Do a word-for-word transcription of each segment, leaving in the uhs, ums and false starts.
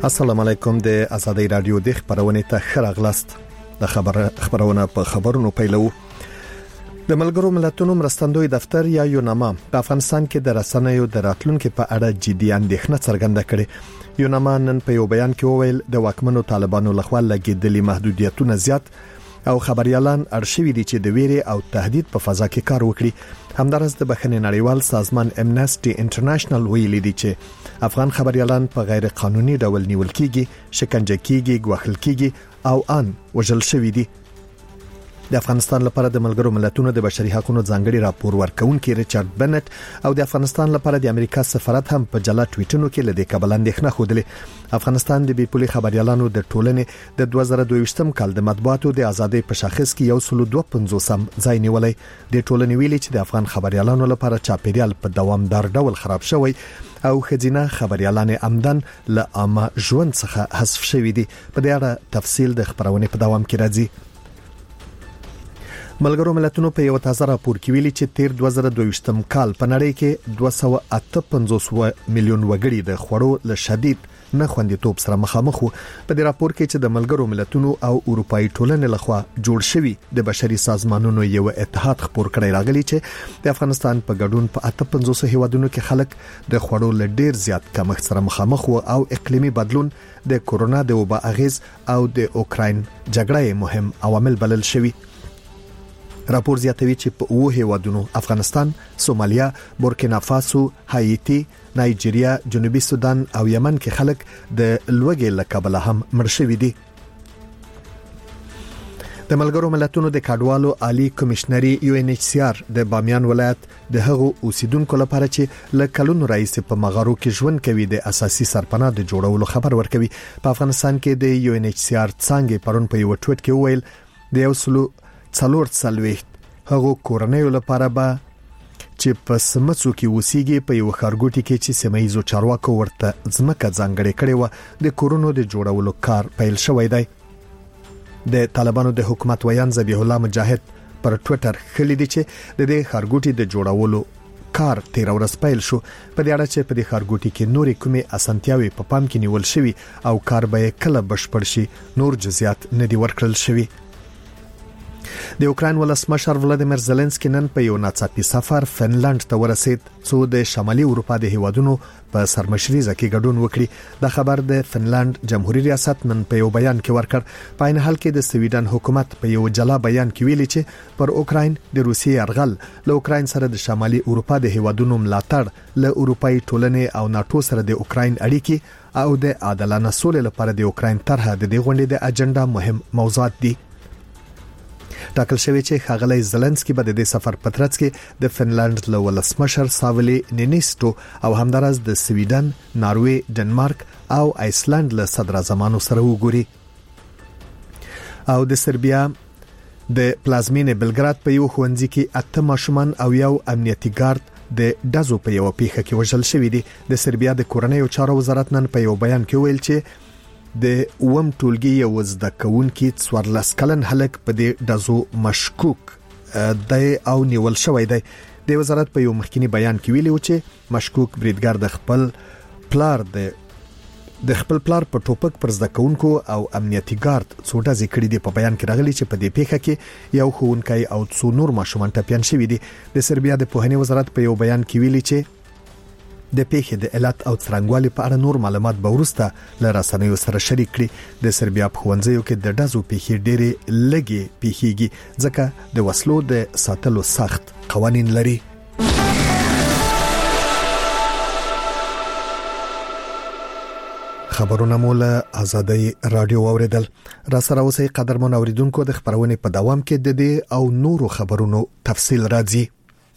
السلام علیکم د ازادي رادیو د خبرونه ته خراغلاست د خبر خبرونه په خبرونو پیلو د ملګرو ملتونو مرستندوی دفتر یا یوناما په افغانستان کې د رسنیو د راتلونکو په اړه جدي اندېښنه څرګنده کړې. یوناما نن په یو بیان کې وویل د واکمنو طالبانو لخوا لګیدلي محدودیتونه زیات او خبريالان ارشیوي دي چې د ویري او تهدید په فضا کې کار وکړي. همدارس د بخښنې نړیوال سازمان امنسټي انټرنیشنل ویلي دي چې افغان خبريالان په غیر قانوني ډول نیول کیږي، شکنجه کیږي، غوښل کیږي او ان وژل شوی دي. د افغانستان لپاره د ملګرو ملتونو د بشري حقوقو ځانګړي راپور ورکونکي ریچارډ بنت او د افغانستان لپاره د امریکا سفارت هم په جلا ټویټونو کې لدې کابل اندېښنه خوده. افغانستان د بیپولي خبريالانو د ټولنې د دوه زره دوه کال د مطبوعاتو د ازادۍ په شاخص کې یو سل دوه پنځوس ځای نیولای. د ټولنې ویلي چې د افغان خبريالانو لپاره چاپیریال په دوامدار ډول خراب شوی او خزینه خبريالان عمدن له عامه ژوند څخه حذف شوی دي. په دې اړه تفصیل د خبرونه په دوام کې راځي. ملګرو ملتونو په یو تازه راپور کې ویلي چې تیر دوه زره دوه کال په نړۍ کې دوه سوه اته پنځوس میلیون وګړي د خوړو له شدید نه خوندیتوب سره مخامخ وو. په دې راپور کې چې د ملګرو ملتونو او اروپאי ټولنې لخوا جوړ شوی د بشري سازمانونو یو اتحاد خبر کړی راغلی چې د افغانستان په ګډون په اته پنځوس هیوادونو کې خلک د خوړو له ډیر زیات کمښت سره مخامخ وو او اقلیمي بدلون د کورونا د وبا اغیز او د اوکراین جګړې مهم عوامل بلل شوی. راپور زیاتوي چې په اوه هیوادونو افغانستان، سومالیا، بورکینا فاسو، هایتی، نایجیریا، جنوبي سودان او یمن کې خلک د لوږې له کبله هم مړ شوي دي. د ملګرو ملتونو د کډوالو عالی کمشنري یو ان ایچ سی آر د بامیان ولایت د هغو اوسیدونکو لپاره چې له کلونو راځي په مغارو کې ژوند کوي د اساسي سرپناه د جوړولو خبر ورکوي. په افغانستان کې د یو ان ایچ سی آر څنګه پرون په یو ټویټ کې ویل د یو سلو څلور څلويخت هغه کورنۍ لپاره به چې په سمڅو کې وسیږي په یو خارګوټي کې چې سیمایزو چارواکو ورته ځمکه ځانګړې کړې و د کورونو د جوړولو کار پیل شوی دی. د طالبانو د حکومت ویان ذبیح الله مجاهد پر ټوئیټر خلي دي چې د دې خارګوټي د جوړولو کار تیر ورځ پیل شو. په دې اړه چې په دې خارګوټي کې نورې کومې اسانتیاوي په پام کې نیول شوی او کار به کله بشپړ شي نور جزئیات نه دی ورکړل شوی. د اوکراین ولسمشر ولادیمیر زيلنسکي نن په یو ناڅاپي سفر فنلند ته ورسید څو د شمالي اروپا د هیوادونو په سرمشريزه کې ګډون وکړي. د خبر د فنلند جمهوریت ریاست نن په یو بیان کې ورکړ. په عین حال کې د سویډن حکومت په یو جلا بیان کې ویلي چې پر اوکراین د روسیې يرغل له اوکراین سره د شمالي اروپا د هیوادونو ملاتړ له اروپאי ټولنې او ناتو سره د اوکراین اړیکې او د عادلانه سولې لپاره د اوکراین طرحه د دې غونډې د اجنډا مهم موضوعات دي. ټاکل شوی چې ښاغلی زيلنسکي به د دې سفر په ترڅ کې د فنلند له ولسمشر ساولي نینیستو او همدارس د سویډن، ناروې، ډنمارک او آیسلند له صدر اعظمانو سره وګوري. او د سربیا د پلازمینې بلګراد په یو ښوونځي کې اته ماشومان او یو امنیتي ګارد د دزو په یو پیښه کې وژل شوی دي. د سربیا د کورنۍ چارو وزارت نن په یو بیان کې ویل چې د اوم ټولګي یو زده کوونکی څوارلس کلن هلک په دې دزو مشکوک دی او نیول شوی دی. د وزارت په یو مخکنی بیان کې ویلي و چې مشکوک بریدګر د خپل پلار د د خپل پلار په ټوپک پر زده کوونکو او امنیتي ګارد څو ډزې کړې دي. په بیان کې راغلي چې په دې پیښه کې یو ښوونکی او څو نور ماشومان ټپيان شوي دي. د سربیا د پوهنې وزارت په یو بیان کې ویلي چې د پیښې د علت او څرنګوالي په اړه نور معلومات به ورسته له رسنیو سره شریک کړي. د سربیا په ښوونځیو کې د دزو پیښې ډېرې لږې پیښیږي ځکه د وسلو د ساتلو سخت قوانین لري. خبرونه مول ازادي رادیو اوریدل. را سره اوسئ قدرمن اوریدونکو. د خبرونې په دوام کې د دې او نورو خبرونو تفصیل راځي.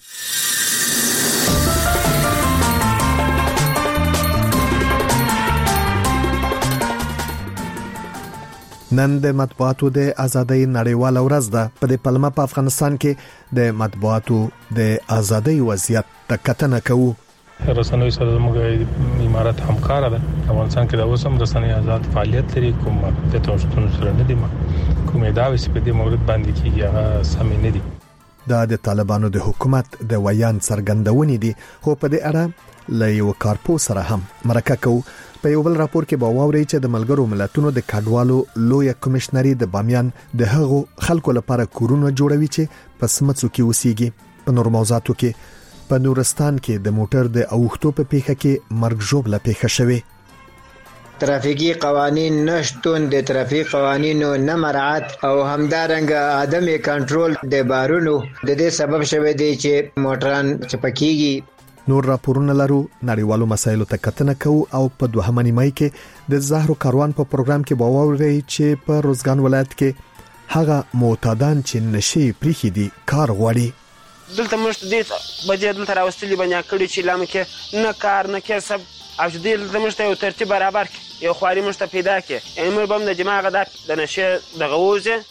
نن د مطبوعاتو د ازادۍ نړیواله ورځ ده. په دې پلمه په افغانستان کې د مطبوعاتو د ازادۍ وضعیت ته کتنه کوو. رسنوي سره موږ امارات همکار ده. افغانستان کې د اوسم رسنۍ آزاد فعالیت لري. کوم د توشتون سره نه دي کوم داوي په دې مورد باندې کېږي هغه سم نه دي. دا د طالبانو د حکومت د ویان څرګندونې دي، خو په دې اړه له یو کارپو سره هم مرکه کوو. په یو بل راپور کې به واوري چې د ملګرو ملتونو د کډوالو لوی کمشنري د بامیان د هغو خلکو لپاره کورونه جوړوي چې په سمڅو کې اوسېږي. په نور موضوعاتو کې په نورستان کې د موټر د اوښتو په پیښه کې مرګ ژوبله پیښه شوې. ترافیکی قوانین نشتون، د ترافیک قوانینو نه مراعات او همدارنګه عدم کنټرول د بارونو د دې سبب شوی دی چې موټران چپکیږي. نور راپورونه لرو، نړیوالو مسایلو ته کتنه کوو او په دوهمه نیمه کې د زهرو کاروان په پروګرام کې به واورئ چې په روزګان ولایت کې هغه معتادان چې نشي پریخي دي کار غواړي. دلته موږ دې بجې دلته راوستلي بنیا کړي چې لامه کې نه کار نه کسب او چې دلته موږ ته یو ترتیب برابر کړي، یو خواري موږ ته پیدا کړي، یعنې موږ به هم د جماعه د نشې دغه ووځي.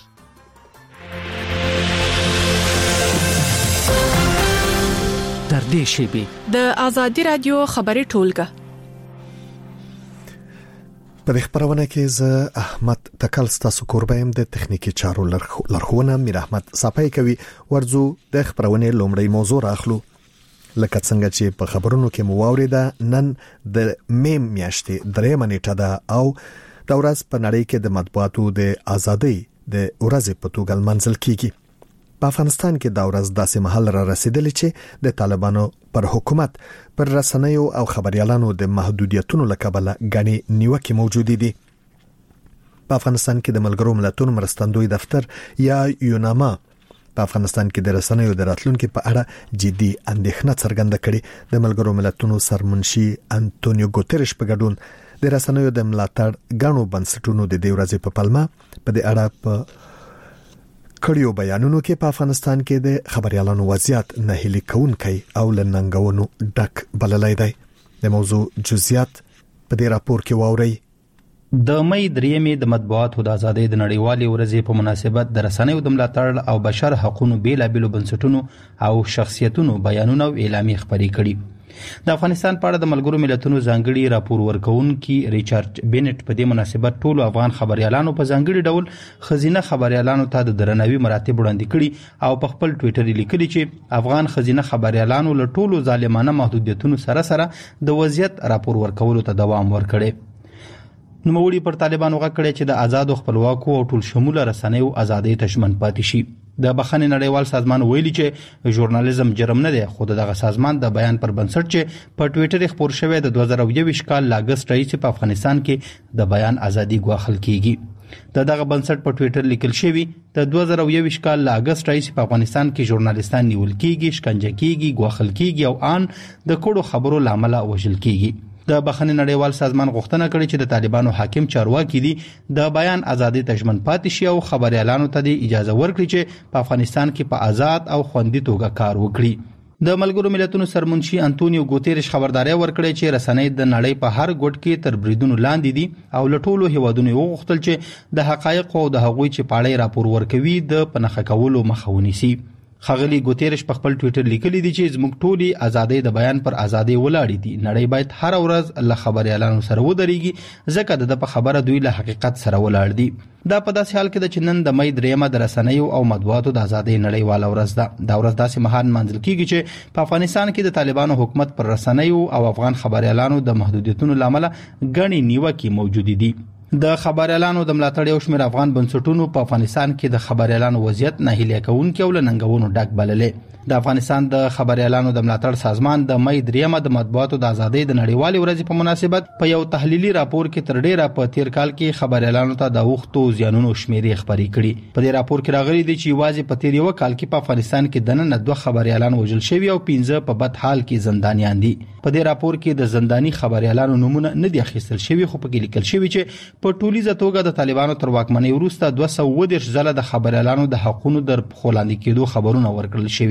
در دې شیبې د آزادي رادیو خبري ټولګه په خبرونه کې ز احمد تکل ستاسو کوربایم د تخنیکی چارو لارښوونه میر احمد صافای کوي. ورځو د خبرونه لومړی موضوع راخلو. لکه څنګه چې په خبرونو کې مو واوریده، نن د مې میاشتې درېمه نیټه ده او د ورځ په نړۍ کې د مطبوعاتو د ازادۍ د ورځې په توګه منځل کیږي. په افغانستان کې دا ورځ داسې محل را رسیدلې چې د طالبانو پر حکومت پر رسنیو او خبريالانو د محدودیتونو لکبله غني نیوکه موجوده دي. په افغانستان کې د ملګرو ملتونو مرستندوی دفتر یا یوناما په افغانستان کې د رسنیو د راتلونکو په اړه جدي اندېښنه څرګنده کړې. د ملګرو ملتونو سرمنشي انټونیو ګوتریش په ګډون د رسنیو د ملاتړ غاڼو بنسټونو د دې ورځې په پلمه په دې اړه په کړیو بیانونو کې په افغانستان کې د خبريالانو وضعیت نه هلي کونکي او لننګونو ډک بللای دی. د موضوع جزئیات په دې راپور کې واوري. د مې درېمې د مطبوعاتو د ازادۍ د نړیوالې ورځې په مناسبت د رسنیو د ملاتړ او بشر حقوقو بیلابېلو بنسټونو او شخصیتونو بیانونه او اعلامیې خبري کړي. د افغانستان په اړه د ملګرو ملتونو ځانګړي راپور ورکونکي ریچارډ بینټ په دې مناسبت ټولو افغان خبريالانو په ځانګړي ډول خزینه خبريالانو ته د درناوي مراتب وړاندې کړي او په خپل ټوئیټر لیکلي چې افغان خزینه خبريالانو له ټولو ظالمانه محدودیتونو سره سره د وضعیت راپور ورکولو ته دوام ورکړي. نوموړي پر طالبانو غږ کړی چې د آزاد او خپلواکو او ټول شموله رسنیو ازادۍ ته ژمن پاتې شي. د بخښنې نړیوال سازمان ویلي چې ژورنالیزم جرم نه دی، خو دغه سازمان د بیان پر بنسټ چې په ټوئیټر خبر شوی د دوه زره یوویشت کال لاګست راهیسې په افغانستان کې د بیان ازادي ګواښل کیږي. د دغه بنسټ په ټوئیټر لیکل شوی د دوه زره یوویشت کال لاګست راهیسې په افغانستان کې ژورنالیستان نیول کیږي، شکنجه کیږي، ګواښل کیږي او ان د کوډو خبرو لامل وژل کیږي. د بخښنې نړیوال سازمان غوښتنه کړې چې د طالبانو حاکم چارواکي دي د بیان ازادي ته ژمن پاتې شي او خبريالانو ته د اجازه ورکړي چې په افغانستان کې په آزاد او خوندي توګه کار وکړي. د ملګرو ملتونو سرمنشي انټونیو ګوتریش خبرداري ورکړې چې رسنۍ د نړۍ په هر ګوټ کې تر بریدونو لاندې دي او له ټولو هیوادونو وغوښتل چې د حقایق او د هغوی چې پاړې راپور ورکوي د پنهخه کولو مخه ونیسي. خغلی ګوتریش په خپل ټوئیټر لیکلی دی چې زموږ ټولي ازادۍ د بیان پر ازادۍ ولاړې دي. نړۍ باید هر ورځ له خبريالانو سره ودرېږي ځکه د په خبره دوی له حقیقت سره ولاړ دي. دا په داسې حال کې ده چې نن د مې درېمه د رسنیو او مطبوعاتو د ازادۍ نړیواله ورځ ده. دا ورځ داسې مهال منځل کیږي چې په افغانستان کې د طالبانو حکومت پر رسنیو او افغان خبريالانو د محدودیتونو لامل غني نیوکې موجود دي. د خبريالانو د ملاتړ یو شمېر افغان بنسټونو په افغانستان کې د خبريالانو وضعیت نه هلي کوونکي او لننګونو ډک بللې. د افغانستان د خبريالانو د ملاتړ سازمان د مې درېمه د مطبوعاتو د ازادۍ د نړیوالې ورځې په مناسبت په یو تحلیلي راپور کې تر ډیره په تیر کال کې خبريالانو ته د وختو زیانونو شمیرې خبري کړي. په دې راپور کې راغلي دي چې واځي په تیر یو کال کې په افغانستان کې دننه دوه خبريالان وژل شوي او پنځه په بد حال کې زندانیان دي. په دې راپور کې د زنداني خبريالانو نمونه نه دي اخیستل شوي، خو په کې لیکل شوی چې په ټولیزه توګه د طالبانو تر واکمنۍ وروسته دوه سوه ودېرش ځله د خبريالانو د حقوقو در خلاندې کېدو خبرونه ورکړل شوي.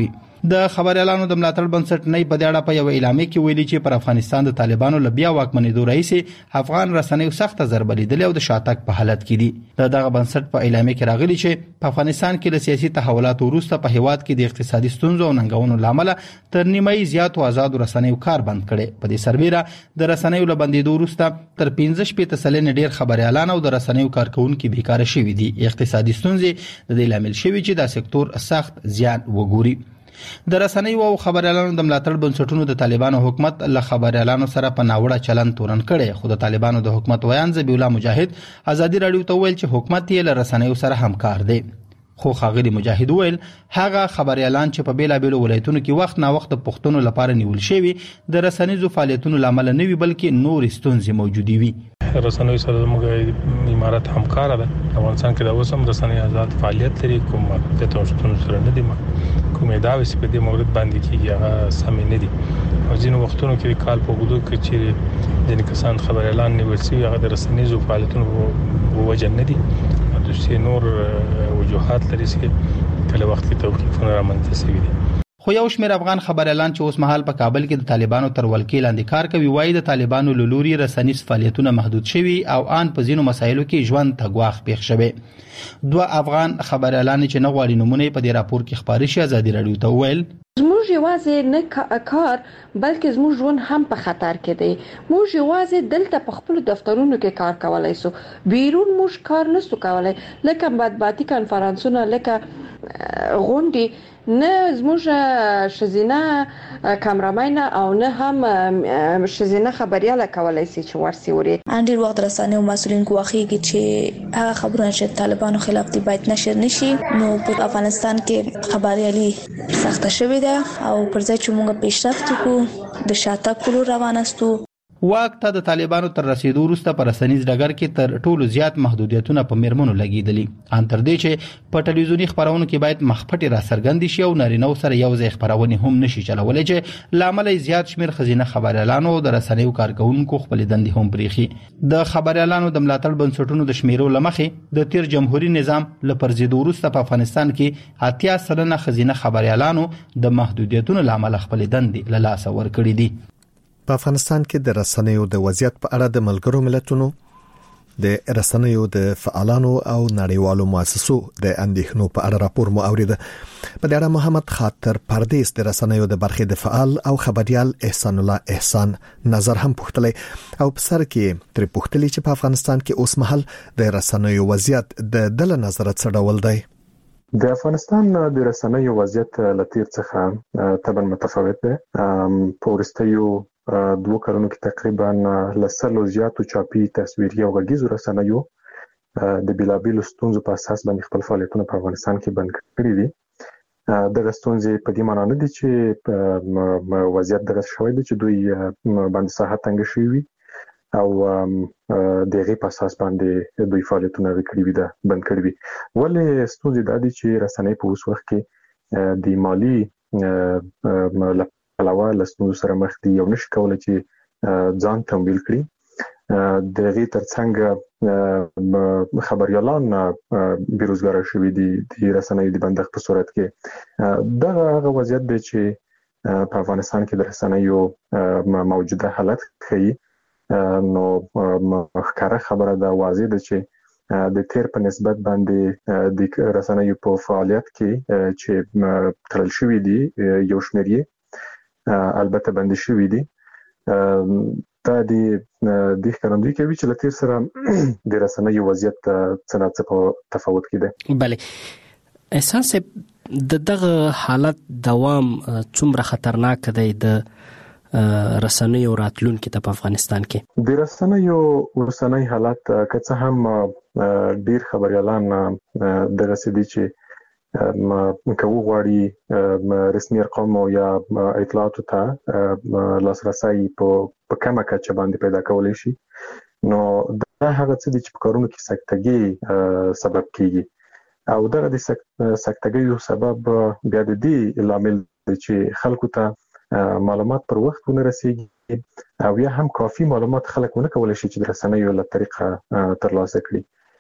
د خبريالانو د ملاتړ بنسټ نه په دې اړه په یو اعلامیه کې ویلي چې پر افغانستان د طالبانو لبیا واکمنېدو رئیس افغان رسنیو سخت ضربه لیدلې او د شاتګ په حالت کې دي. دغه بنسټ په اعلامیه کې راغلي چې په افغانستان کې له سیاسي تحولاتو وروسته په هیواد کې د اقتصادي ستونزو او ننګونو لامل تر نیمه زیات آزاد رسنیو کار بند کړي. په دې سربېره د رسنیو له بندیدو وروسته تر پنځه شپږ سلنه ډیر خبريالان او د رسنیو کارکونکو بیکاره شوي دي. اقتصادي ستونزې د دې لامل شوي چې دا سکتور سخت زیان وګوري. د رسنیو او خبريالانو د ملاتړ بنسټونو د طالبانو حکومت له خبريالانو سره په ناوړه چلن تورن کړي. خو د طالبانو د حکومت ویان ذبیح الله مجاهد ازادي رادیو ته ویل چې حکومت یې له رسنیو سره همکار دی. خو ښاغلي مجاهد ویل هغه خبريالان چې په بیلابېلو ولایتونو کې وخت نا وخت پښتون لپاره نیول شوی د رسنیزو فعالیتونو لامل نه وي بلکې نور ستونزې موجودي وي. رسنیو سره موږ امارات همکار ده. افغانستان کې د اوسم رسنۍ آزاد فعالیت لري، کوم د توشتون سره نه دي کوم ادعاوې چې په دې مورد باندې کېږي هغه سم نه دي. او ځینو وختونو کې کال په وګړو کې چې ځینې کسان خبريالان نیول شوي هغه د رسنیزو فعالیتونو وجه نه دي. د څه نور وجوهات لري چې کله وخت کې توقیفونه رامنځته شوي دي. خو یو شمېر افغان خبريالان چې اوس مهال په کابل کې د طالبانو تر ولکې لاندې کار کوي وایي د طالبانو له لوري رسنیز فعالیتونه محدود شوي او آن په ځینو مسایلو کې ژوند ته ګواښ پېښ شوی. دوه افغان خبريالان چې نه غواړي نمونه په دې راپور کې خبري شي ازادي رادیو ته ویل زموږ یوازې نه کار بلکې زموږ ژوند هم په خطر کې دی. موږ یوازې دلته په خپل دفترونو کې کار کولای سو، بیرون موږ کار نسو کولای، لکه مطبوعاتي کانفرنسونه، لکه غونډې، نه زموږ شزینه کامرامین او نه هم شزینه خبرياله کولای شي چې ورسي وري. انډیر وخت رسنیو مسؤلین کوخیږي چې هغه خبرونه چې طالبانو خلاف دي باید نشر نشي. نو په افغانستان کې خبريالي سخت شوی ده او پر ځای چې موږ پیشرفت وکړو د شاتګ کولو روانستو. واک ته د طالبانو تر رسیدو وروسته پر رسنیز ډګر کې تر ټولو زیات محدودیتونه په میرمنو لګیدلي. ان تر دې چې په ټلویزیونی خبرونو کې باید مخپټي را څرګند شي او نارینه سره یو ځای خبرونه هم نشي چلولای چې لامل زیات شمیر خزینه خبريالانو او د رسنیو کارکونکو خپل دندې هم پریخي. د خبريالانو د ملاتړ بنسټونو د شمیرو لمخې د تیر جمهوریت نظام لپرزیدو وروسته په افغانستان کې اتیا سلنه خزینه خبريالانو د محدودیتونو لامل خپل دندې له لاس ور کړې دي. په افغانستان کې د رسنیو د وضعیت په اړه د ملګرو ملتونو د رسنیو د فعالانو او نړیوالو مؤسسو د اندېښنو په اړه راپور مو اوریده. په دې اړه محمد خاطر پردیس د رسنیو د برخې د فعال او خبريال احسان الله احسان نظر هم پوښتلی او په سر کې تر پوښتلی چې په افغانستان کې اوس مهال د رسنیو وضعیت د دل نظر څه ډول دی. د افغانستان د رسنیو وضعیت لتیر څخه طبعا متفاوت دی. په ورستیو دوه کلونو کې تقریبا لسلو زیاتو چاپی تصویري او غږیزو رسنیو د بلابل ستونزو په اساس باندې خپل فعالیتونه په افغانستان کې بند کړی دي. د ستونزې په دې معنی نه دي چې وضعیت دغه شوی دی چې دوی باندې ساحه تنګ شوی وي او دغه په اساس باندې دوی فعالیتونه وکړي وي دا بند کړی وي. ولې ستونزې د دې چې رسنۍ په اوس وخت کې د مالی علاوه لسنو سره مخ دي او نشي کولای چې ځان تمویل کړي. د غي ترڅنګ خبريالان بیروزګار شوي دي د رسنۍ د بندښت په صورت کې دا هغه وضعیت دی چې په افغانستان کې د رسنیو موجوده حالت ښيي. نو ښکاره خبره ده، واضح ده چې د تیر په نسبت باندې د رسنیو په فعالیت کې چې تړل شوي دي یو شمېر البته بندي شوی دي. دا د د ښکارندوی کوي چې لتیر سره د رسنیو وضعیت څه نه څه تفاوت کیده. بله احساس د دغه حالت دوام څومره خطرناک دی د رسنیو راتلونکي ته په افغانستان کې؟ د رسنیو ورسنۍ حالت که څه هم ډیر خبريالان دغه سدي چې مکو غواړي رسمي ارقام یا اطلاعات ته لاسرسي په کومه کچه باندې پیدا کولای شي. نو دا هغه څه دي چې په کارونو کې سکتګي سبب کیږي او دغه د سکتګي سبب بیا د دې لامل دی چې خلکو ته معلومات پر وخت ونه رسیږي او یا هم کافي معلومات خلک ونه کولای شي چې د رسنیو له طریقه ترلاسه کړي.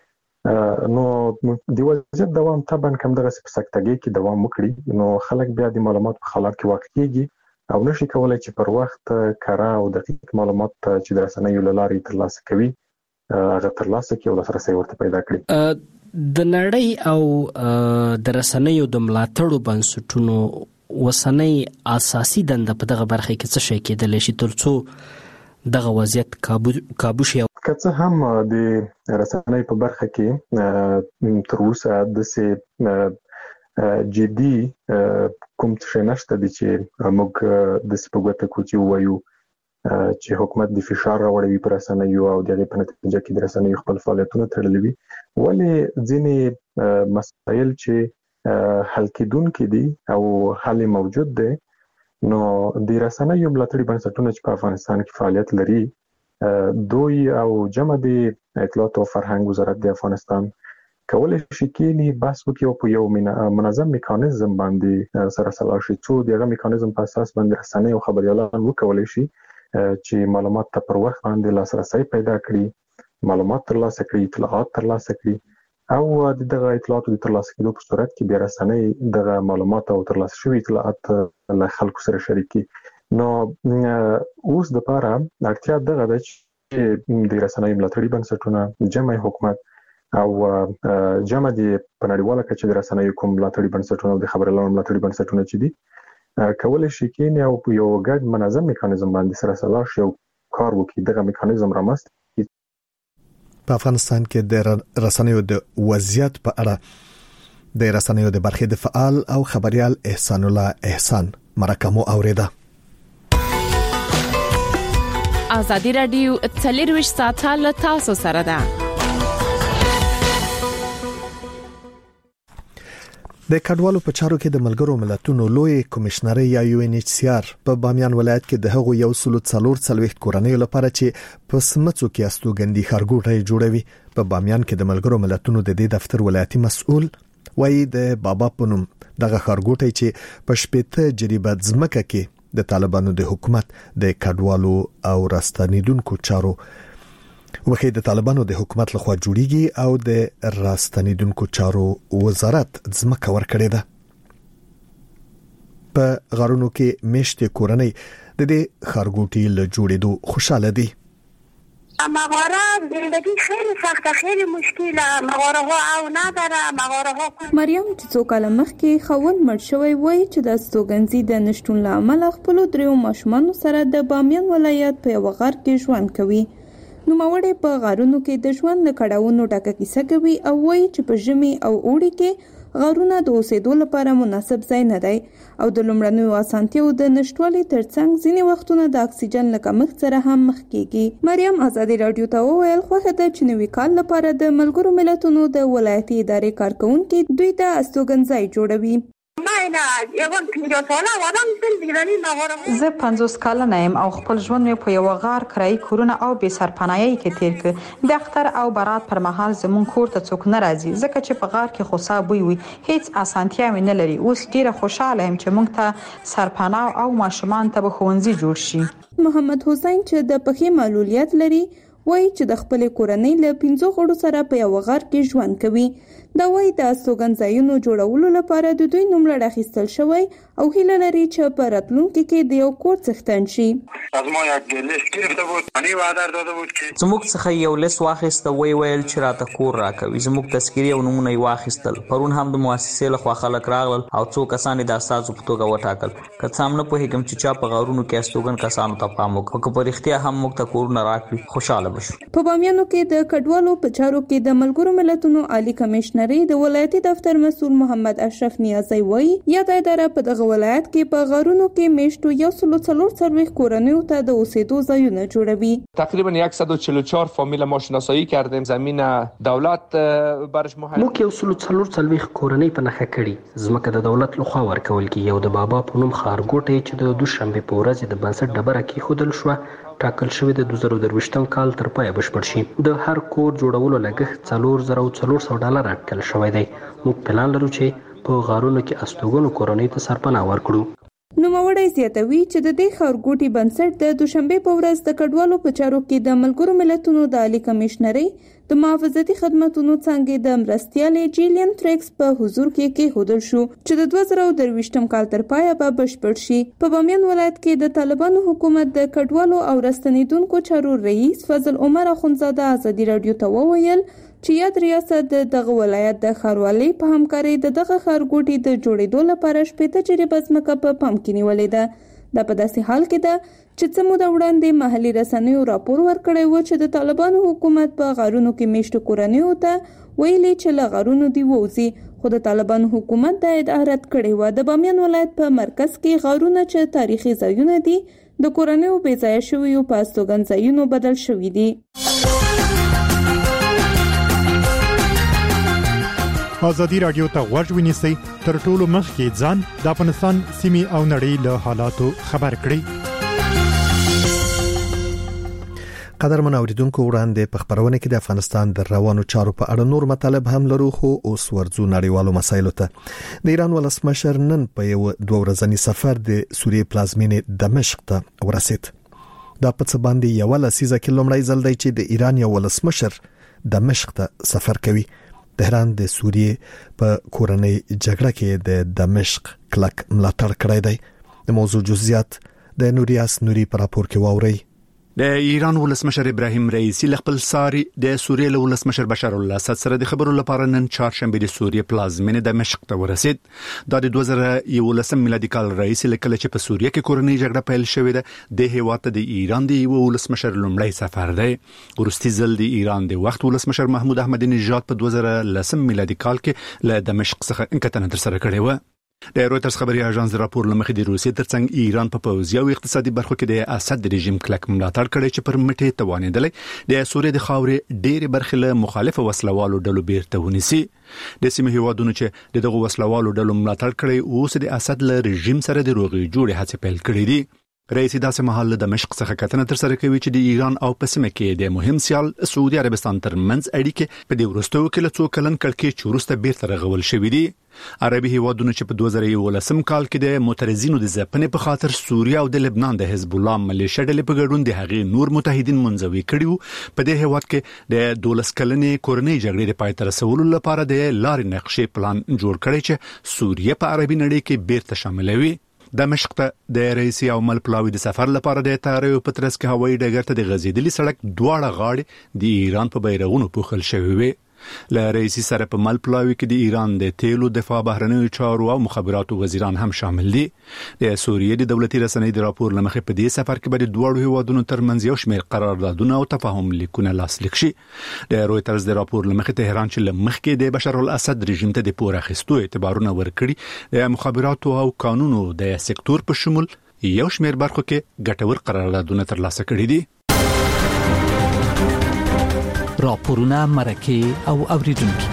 نو د وضعیت دوام طبعا کوم دغه سکتګي کې دوام وکړي نو خلک بیا د معلومات په حالت کې واقع کیږي او نشي کولای چې پر وخت کارا او دقیق معلومات چې د رسنیو لارې ترلاسه کوي هغه ترلاسه کوي او لاسرسي ورته پیدا کړي. د نړۍ او د رسنیو د ملاتړو بنسټونو وسنۍ اساسي دنده په دغه برخه کې څه شي کېدلی شي ترڅو دغه وضعیت کابو کابو شي؟ که څه هم د رسنۍ په برخه کې تر اوسه د سه جدي کوم څه نشته دي چې موږ د سپګوته کوچي وایو چې حکومت د فشار راوړي پر رسنیو او د په نتیجه کې د رسنیو خپل فعالیتونه تړلي وي ولې ځینې مسایل چې حل کېدونکي دي او حل موجود دی نو د رسنیو ملاتړي بنسټونه چې په افغانستان کې فعالیت لري دوی او جمع د اطلاعات او فرهنګ وزارت د افغانستان کولای شي کې بحث وکړي او په یو منظم میکانیزم باندې سره سلا شي چې دغه میکانیزم په اساس باندې رسنۍ او خبريالان وکولای شي چې معلومات ته پر وخت باندې لاسرسي پیدا کړي معلومات ترلاسه کړي اطلاعات ترلاسه کړي او دغه اطلاعات د ترلاسه کېدو په صورت کې بیا رسنۍ دغه معلومات او ترلاسه شوی اطلاعات له خلکو سره شریکي. نو اوس د لپاره اړتیا دغه ده چې د رسنیو ملاتړي بنسټونه جمع حکومت او جمع د پنړیواله کچې د رسنیو کوم ملاتړي بنسټونه او د خبريالانو ملاتړي بنسټونه چې دي کولای شي کې او په یو ګډ منظم میکانیزم باندې سره سلا شي او کار وکړي. دغه میکانیزم رامنځته په افغانستان کې د رسنیو د وضعیت په اړه د رسنیو د برخې د فعال او خبريال احسان الله احسان مرکمو اوریدا. ازادي رادیو څلرویشت ساعته له تاسو سره ده. د کډوالو په چارو کې د ملګرو ملتونو لوی کمشنري یا یو ان ایچ سی آر په بامیان ولایت کې د هغو یو سلو څلور څلويخت کورنۍ لپاره چې په سمڅو کې استوګندي خارګوټي جوړوي په بامیان کې د ملګرو ملتونو د دې دفتر ولایتي مسؤل وایي د بابا پونم دغه خارګوټي چې په شپته جریبه ځمکه کې د طالبانو د حکومت د کډوالو او راستنیدونکو چارو وخی د طالبانو د حکومت لخوا جوړیږي او د راستنیدونکو چارو وزارت ځمکه ورکړې ده. په غارونو کې میشته کورنۍ د دې خارګوټي له جوړېدو خوشاله دي. مغاره زندگی خیلی سخته خیلی مشکله مغاره ها او نداره مغاره ها. مریم چې څو کال مخکې خوند مړ شوی وای چې د استوګنځي د نشټون لامل خپل دریو ماشومان سره د بامیان ولایت په یو غار کې ژوند کوي. نو ماوړې په غارونو کې د ژوند له کډاونو ډکه کیسه کوي او وای چې په ژمي او اوړي کې غارونه د اوسېدو لپاره مناسب ځای نه دی او د لومړنیو اسانتیاو د نشټوالي ترڅنګ ځینې وختونه د اکسیجن له کمښت سره هم مخ کیږي. مریم ازادي رادیو ته وویل خوښه ده چې نوي کال لپاره د ملګرو ملتونو د ولایتي ادارې کارکونکو دوی د استوګنځای جوړوي. زه پنځوس کلنه یم او خپل ژوند مې په یو غار کرایي کورونه او بې سرپناهي کې تیر کړ. د اختر او برات پر مهال زمون کور ته څوک نه راځي ځکه چې په غار کې خوسا بوی وي هیڅ اسانتیا مې نه لري. اوس ډیره خوشاله یم چې موږ ته سرپناه او ماشومان ته به ښوونځي جوړ شي. محمد حسین چې د پخې معلولیت لري وایي چې د خپل کورنۍ له پنځو غړو سره په یو غار کې ژوند کوي. دا وایي د استوګنځایونو جوړولو لپاره د دوی نوملړ اخیستل شوی او هیله لري چې په راتلونکي کې د یو کور څښتن شي. زموږ څخه یو لیست واخیسته وی ویل چې راته کور راکوي. زموږ تذکیرې او نمونه یې واخیستل. پرون هم د مؤسسې لخوا خلک راغلل او څو کسان د استادو په توګه وټاکل. که څه هم نه پوهېږم چې چا په غارونو کې استوګن کسانو ته پام وکړو که په رښتیا هم موږ ته کورونه راکړي خوشاله بشو. په بامیانو کې د کډوالو په چارو کې د ملګرو ملتونو عالی کمشنر د ولایتي دفتر مسؤل محمد اشرف نیازی وایي یاد اداره په دغه ولایت کې په غارونو کې میشتو یو سلو څلور څلويخت کورنیو ته د اوسېدو ځایونه جوړوي. تقریبا صد و چهل و چهار فامیل ما شناسایی کردیم. زمین دولت برش مهیا موږ یو سلو څلور څلويخت کورنۍ په نخښه کړي. ځمکه د دولت لخوا ورکول کیږي او د بابا په نوم خارګوټي چې د دوشنبه په ورځ د بنسټ ډبره کې خودل شو ټاکل شوی د دوه زره درویشتم کال تر پایه بشپړ شي. د هر کور جوړولو لګښت څلور زره او څلور سوه ډالر اټکل شوی دی. موږ پلان لرو چې په غارونو کې استوګنو کورنۍ ته سرپناه ورکړو. نوموړی زیاتوي چې د دې ښارګوټي بنسټ د دوشنبې په ورځ د کډوالو په چارو کې د ملګرو ملتونو د عالی کمشنرۍ د محافظتي خدماتو څنګه د مرستیالې جیلین تریکس په حضور کې کېښودل شو چې د دوه زره درویشتم کال تر پایه به بشپړ شي. په بامیان ولایت کې د طالبانو حکومت د کډوالو او راستنیدونکو چارو رئیس فضل عمر اخونزاده ازادي رادیو ته وویل چې یاد ریاست د دغه ولایت د ښاروالۍ په همکارۍ د دغه ښارګوټي د جوړېدو لپاره شپېته جریبه ځمکه په پام کې نیولې ده. دا په داسې حال کې ده چې څه موده وړاندې محلي رسنیو راپور ورکړی و چې د طالبانو حکومت په غارونو کې میشتو کورنیو ته ویلي چې له غارونو دی ووځي، خو د طالبانو حکومت دا ادعا رد کړې وه. د بامیان ولایت په مرکز کې غارونه چې تاریخي ځایونه دي د کورنیو بې ځایه شویو په استوګن ځایونو بدل شوي دي. ازادي رادیو ته غوږ ونیسئ، تر ټولو مخکې ځان د افغانستان سیمې او نړۍ له حالاتو خبر کړئ. قدرمن اوریدونکو، وړاندې په خبرونه کې د افغانستان د روانو چارو په اړه نور مطالب هم لرو، خو اوس ورځو نړیوالو مسایلو ته. د ایران ولسمشر نن په یو دوه ورځنی سفر د سوریې پلازمینې دمشق ته ورسید. دا په څه باندې یو لسیزه کې لومړی ځل دی چې د ایران یو ولسمشر دمشق ته سفر کوي. تهران د سوریې په کورنۍ جګړه کې د دمشق کلک ملاتړ کړی دی. د موضوع جزئیات د نوریاس نوري په راپور کې واورئ. د ایران ولسمشر ابراهیم رئیسی خپل ساري د سوریې له ولسمشر بشار الاسد سره د خبرو لپاره نن چهارشنبه د سوریې پلازمینې دمشق ته ورسید. دا د دوه زره یولسم میلادي کال رئیسی لکه چې په سوریې کې کورنۍ جګړه پیل شوې ده د هیواد د ایران د یو ولسمشر لومړی سفر دی. ورستي ځل د ایران د وخت ولسمشر محمود احمدی نژاد په دوه زره لسم میلادي کال کې له دمشق څخه انکتنه تر سره کړې و. د رويټرز خبري اژانس راپور لمخې د روسیې ترڅنګ ایران په پوځي او اقتصادي برخو کې د اسد رژیم کلک ملاتړ کړی چې پر مټې توانېدل د سوریې د خاورې ډېری برخې له مخالفه وسلوالو ډلو بیرته ونیسي. د سیمې هیوادونو چې دغه وسلوالو ډلو ملاتړ کړی اوس د اسد له رژیم سره د روغې جوړې هڅې پیل کړې دي. رئیس داسې محل د دمشق څخه کتنه تر سره کوي چې د ایران او په سیمه کې د مهم سیال سعودي عربستان ترمنځ اړیکې په دې ورستو کې له څو کلن کړکېچ وروسته بیرته رغول شوې دي. عربي هیوادونو چې په دوه زره یولسم کال کې د معترضینو د ځپنې په خاطر سوریه او د لبنان د حزب الله ملیشیا ډلې په ګډون د هغې نور متحدین منځوي کړي په دې هیواد کې د دولس کلنې کورنۍ جګړې د پای ته رسولو لپاره د لارې نقشې پلان جوړ کړی چې سوریه په عربي نړۍ کې بیرته شاملوي. دمشق ته د رئیسی او مل پلاوی د سفر لپاره د تاریو پترس کې هوایي ډګر ته د غزیدلی سړک دواړه غاړې د ایران په بیرغونو پوښل شوی وي. له رئیسی سره په مل پلاوی کې د ایران د تیلو دفاع بهرنیو چارو او مخابراتو وزیران هم شامل دي. د سوریې د دولتي رسنۍ د راپور لمخې په دې سفر کې به د دوړو هیوادونو ترمنځ یو شمېر قراردادونه او تفاهم لیکونه لاسلیک شي. د رويټرز د راپور لمخې تهران چې لمخکې د بشار الاسد رژیم ته د پور اخیستو اعتبارونه ورکړي د مخابراتو او قانونو د سکتور په شمول یو شمېر برخو کې ګټور قراردادونه ترلاسه کړي دي. راپورونه مرکه او اوریدونکو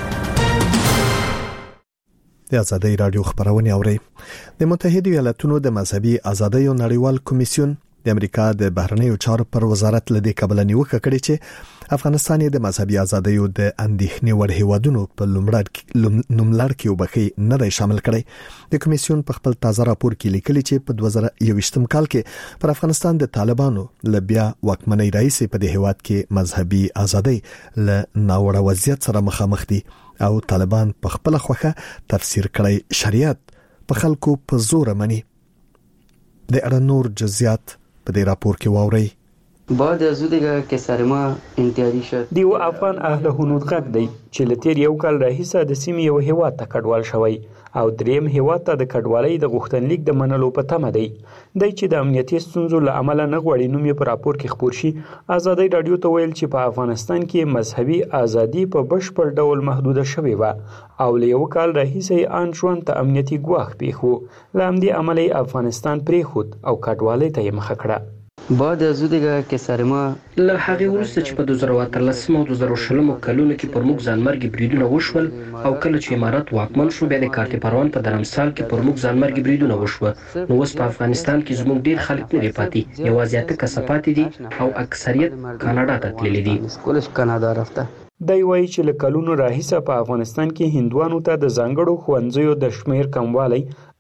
د ازادي رادیو خبرونه اوري. د متحده ایالاتونو د مذهبي ازادۍ نړیوال کمیسیون د امریکا د بهرنیو چارو پر وزارت لدې قبل نیوکه کړې چې افغانستان د مذهبي ازادۍ د اندېښنې وړ هیوادونو په لومړی نوملړ کې وبخي نه دی شامل کړی. د کمیسیون په خپل تازه راپور کې لیکلي چې په دوه زره یوویشتم کال کې پر افغانستان د طالبانو له بیا واکمنۍ رئیس په دې هیواد کې مذهبي ازادۍ له ناوړه وضعیت سره مخامخ دي او طالبان په خپل خوخه تفسیر کړی شریعت په خلکو په زور مني. د اړه نور جزئیات په دې راپور کې واورئ. بعد از دیگه که سر ما انتحاری شد دیو افغان اهل هنود غږ دی چې لتیر یو کال راهیسه د سیمې یو هیواد ته کډوال شوی او دریم هیواد ته د کډوالۍ د غوښتنلیک د منلو په تمه دی. دی چې د امنیتي ستونزو له امله نه غواړي نوم یې په راپور کې خپور شي. ازادي رادیو ته ویل چې په افغانستان کې مذهبي ازادي په بشپړ ډول محدوده شوې وه او له یو کال راهیسه ان ژوند ته امنیتي ګواښ پیښ و. له همدې امله افغانستان پرېښود او کډوالۍ ته یې مخه کړه. بعد از دیگه که سر ما له هغې وروسته چې په دوه زره اتلسم او دوه زره شلم کلونو کې پر موږ ځانمرګي بریدونه وشول او کله چې امارات واکمن شو بیا د کارت پروان په درمسال کې پر موږ ځانمرګي بریدونه وشوه. نو اوس په افغانستان کې زموږ ډیر خلک نه دي پاتې، یوازې اته کسه پاتې دي او اکثریت کاناډا ته تللي دي. کولش کاناډا رفته. دی وایي چې له کلونو راهیسه په افغانستان کې هندوانو ته د ځانګړو ښوونځیو د شمیر کموالی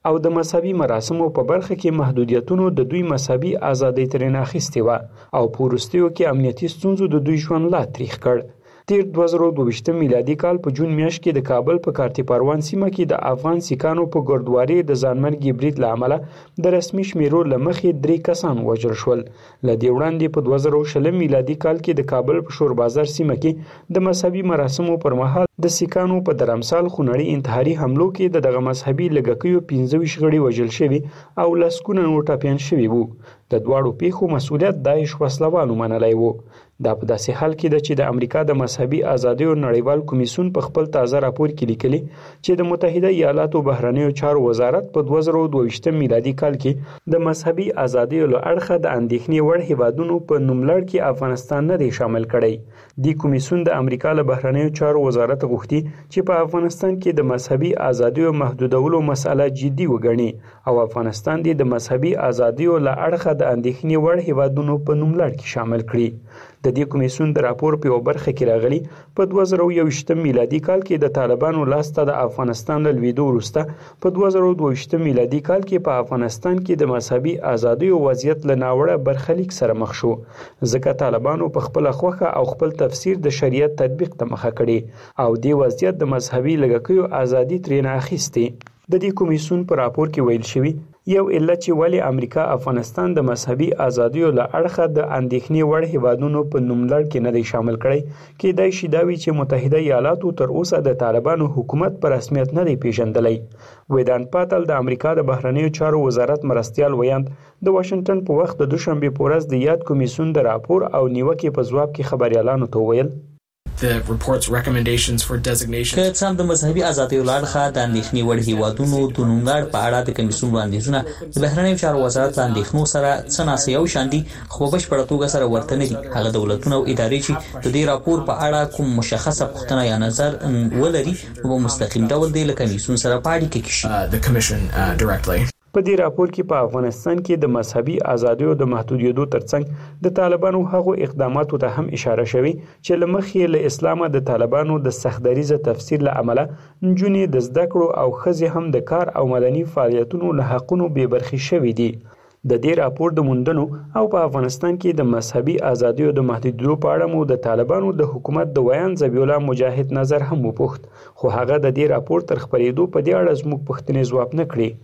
او د مذهبي مراسمو په برخه کې محدودیتونو د دوی مذهبي ازادۍ ترې اخیستې وه او په وروستیو کې امنیتي ستونزو د دوی ژوند لا تریخ کړ. تیر دوه زره دوه ویشت میلادي کال په جون میاشت کې د کابل په کارتی پروان سیمه کې د افغان سیکانو په ګردواري د ځانمرګي برید له امله د رسمي شمیرو له مخې درې کسان وژل شول. له دې وړاندې په دوه زره شل میلادي کال کې د کابل په شور بازار سیمه کې د مذهبي مراسمو پر مهال د سیکانو په درمسال خونړي انتحاري حملو کې د دغه مذهبي لږکیو پنځه ویشت غړي وژل شوي او لسګونه نور ټپیان شوي وو. د دواړو پیښو مسؤلیت داعش وسلوالو منلی وو. دا په داسې حال کې ده چې د امریکا د مذهبي ازادیو نړیوال کمیسیون په خپل تازه راپور کې لیکلي چې د متحده ایالاتو بهرنیو چارو وزارت په دوه زره دوه ویشت میلادي کال کې د مذهبي ازادیو له اړخه د اندېښنې وړ هیوادونو په نوملړ کې افغانستان نه دی شامل کړی. د کمیسیون د امریکا له بهرنیو چارو وزارت غوښتي چې په افغانستان کې د مذهبي ازادیو محدودولو مسأله جدي وګڼي او افغانستان د مذهبي ازادیو له اړخه د اندېښنې وړ هیوادونو په نوملړ کې شامل کړي. د دې کمیسیون د راپور په یو برخه کې راغلي په دوه زره یو ویشت میلادي کال کې د طالبانو لاسته د افغانستان له لویدو وروسته په دوه زره دوه ویشت میلادي کال کې په افغانستان کې د مذهبي ازادیو وضعیت له ناوړه برخلیک سره مخ شو ځکه طالبانو په خپل خوخه او خپل تفسیر د شریعت تطبیق ته مخه کړي او دې وضعیت د مذهبي لږکیو ازادي ترې اخیستې. د دې کمیسیون په راپور کې ویل شوی یو علت چې ولې امریکا افغانستان د مذهبي ازادیو له اړخه د اندېښنې وړ هیوادونو په نوملړ کې نه دی شامل کړی کېدای شي دا وي چې متحده ایالاتو تر اوسه د طالبانو حکومت په رسمیت نه دی پیژندلی. ویدان پاتل د امریکا د بهرنیو چارو وزارت مرستیال ویاند د واشنگټن په وخت د دوشنبه په ورځ د یاد کمیسیون د راپور او نیوکې په ځواب کې خبريالانو ته ویل The report's recommendations for designation که څنګه د مذهبي ازادیو لړخه د اندېښنې وړ هیوادونو د نوملړ په اړه د کمیسیون وړاندیزونه د بهرنیو چارو وزارت له اندېښنو سره څه ناسه یو شان دي خو په بشپړه توګه سره ورته نه دي. هغه دولتونه او ادارې چې د دې راپور په اړه کوم مشخصه پوښتنه یا نظر ولري په مستقیم ډول د کمیسیون سره په اړیکه کې شي. the commission uh, directly په دې راپور کې په افغانستان کې د مذهبي ازادیو د محدودیدو ترڅنګ د طالبانو هغو اقداماتو ته هم اشاره شوی چې له مخې له اسلامه د طالبانو د سختدریزه تفسیر له امله نجونې د زده کړو او ښځې هم د کار او مدني فعالیتونو له حقونو بې برخې شوي دي. د دې راپور د موندنو او په افغانستان کې د مذهبي ازادیو د محدودیدو په اړه مو د طالبانو د حکومت د ویان ذبیح الله مجاهد نظر هم وپوښت خو هغه د دې راپور تر خپرېدو په دې اړه زموږ پوښتنې ځواب نه کړې.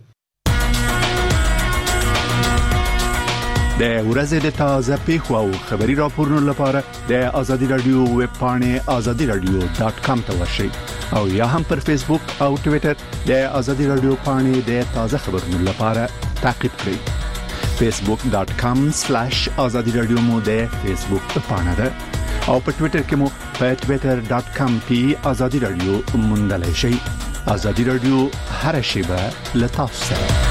د ورځې د تازه پیښو او خبري راپورونو لپاره د ازادي رادیو ویب پاڼې ازادي رادیو ډاټ کام ته ورشئ او یا هم پر فیسبوک او ټوئیټر د ازادي رادیو پاڼې د تازه خبرونو لپاره تعقیب کړئ. فیسبوک ډاټ کام سلیش ازادي رادیو مو د فیسبوک پاڼه ده او په ټوئیټر کې مو په ټوئیټر ډاټ کام کې ازادي رادیو موندلای شئ. ازادي رادیو هر شیبه لتاسو سره.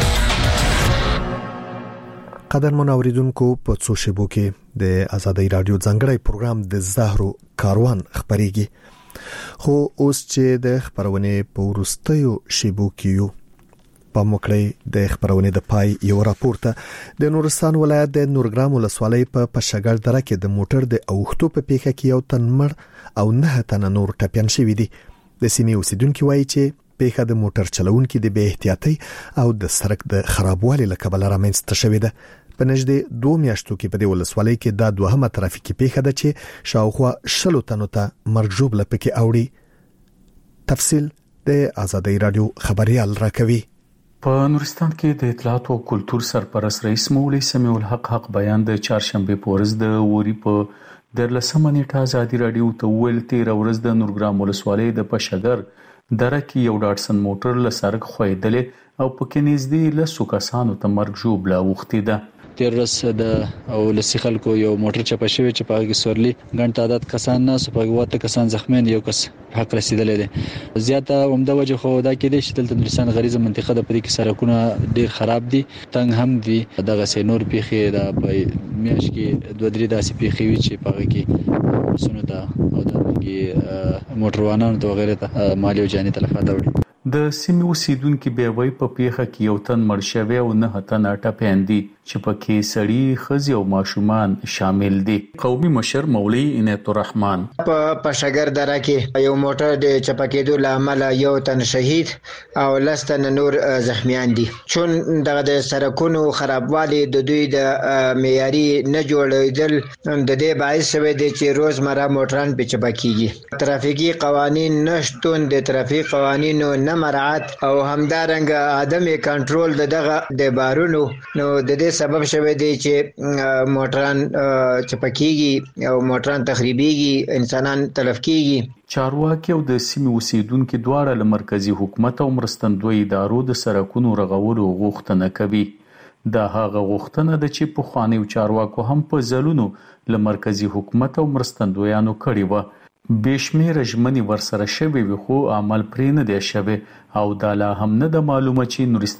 قدرمن اوریدونکو په څو شیبو کې د ازادي رادیو ځانګړی پروګرام د زهرو کاروان خبريږي خو اوس چې د خبرونه په ورستیو شیبو کې یو په موکړی د خبرونه د پای یو راپورته د نورستان ولایت د نورګرام ولسوالۍ په پشګړ دره کې د موټر د اوختو په پیښه کې یو تن مړ او نه تن نور ټپيان شوی دي. د سیمې اوسیدونکو وایي چې پیښه د موټر چلوونکو د بې احتیاطۍ او د سړک د خرابوالي له کبله رامنځته شوې ده. په نږدې دوه میاشتو کې په دې ولسوالۍ کې دا دوهمه ترافیکي پیښه ده چې شاوخوا شلو تنو ته مرګ ژوبله پکې اوړي. تفصیل د ازادي رادیو خبريال راکوي. په نورستان کې د اطلاعات او کلتور سرپرست رئیس مولوي سمیع الحق حق بیان د چهارشنبه په ورځ د وری په درلسمه نیټه ازادي رادیو ته ویل تیر ورځ د نورګرام ولسوالۍ د پشګر دره کې یو ډاټسن موټر له سړک خویدلې او پکې نږدې لسو کسانو ته مرګ ژوبله اوښتې ده. تیر ورځ د او لسی خلکو یو موټر چپه شوی چې په هغه سورلي ګڼ تعداد کسان نه سپږ وته کسان زخمیان یو کس حق رسیدلې ده. زیاته عمده وجه خو دا کې دي چې دلته نورستان غریزه منطقه د پدې کې سړکونه ډیر خراب دي تنګ هم دي. دغه سينور پیخي د میاش کې دوه درې داسې پیخي وي چې په هغه کې وسونه ده او د موټروانانو ته وغیرہ ته مالی او جاني تلفات وړي. د سیمې اوسیدونکو به وای په پیښه کې یو تن مړ شوی او نه تن ټپیان دي چې پکې سړي خزي او ماشومان شامل دي. قومي مشر مولوی عنایت الرحمن په پشګر دره کې یو موټر د چپکېدو لامل یو تن شهید او لستن نور زخمیان دي. چون دغه د سرکونو خرابوالی د دوی د معیاري نه جوړېدل د دې باعث شوی دی چې روزمره موټران په چپکیږي. ترافیکي قوانین نشټون د ترافیک قوانینو نه مراعات او همدارنګه عدم کنټرول دغه د بارونو نو د دې سبب شوی دی چې موټران چپکیږي او موټران تخریبيږي، انسانان تلف کیږي. چارواکي او د سیمې اوسیدونکو دواړه له مرکزی حکومت او مرستندوی ادارو د سرکونو رغولو غوښتنه کوي. دا هغه غوښتنه ده چې په خوانیو چارواکو هم په ځلونو له مرکزی حکومت او مرستندویانو کړی و. بشمیر ژمنې ورسره شوی وي خو عمل پرې نه دی شوی او دا لا هم نه د معلومه چې نورستان